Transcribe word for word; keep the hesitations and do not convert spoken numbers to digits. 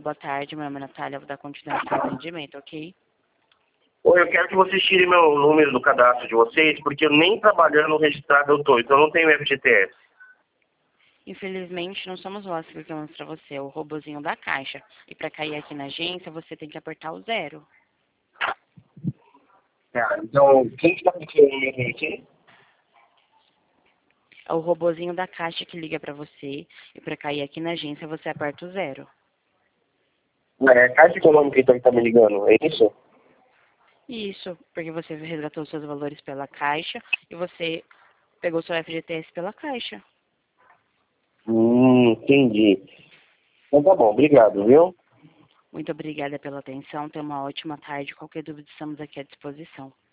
boa tarde. Meu nome é Natália. Vou dar continuidade ao atendimento, ok? Oi, eu quero que vocês tirem meu número do cadastro de vocês, porque eu nem trabalhando registrado eu tô, então eu não tenho F G T S. Infelizmente, não somos nós que ligamos para você, é o robozinho da Caixa. E para cair aqui na agência, você tem que apertar o zero. Tá, então, quem que tá pedindo o número aqui? É o robozinho da Caixa que liga para você. E para cair aqui na agência, você aperta o zero. É a Caixa Econômica então que tá me ligando, é isso? Isso, porque você resgatou seus valores pela Caixa e você pegou seu F G T S pela Caixa. Hum, entendi. Então tá bom, obrigado, viu? Muito obrigada pela atenção. Tenha uma ótima tarde. Qualquer dúvida, estamos aqui à disposição.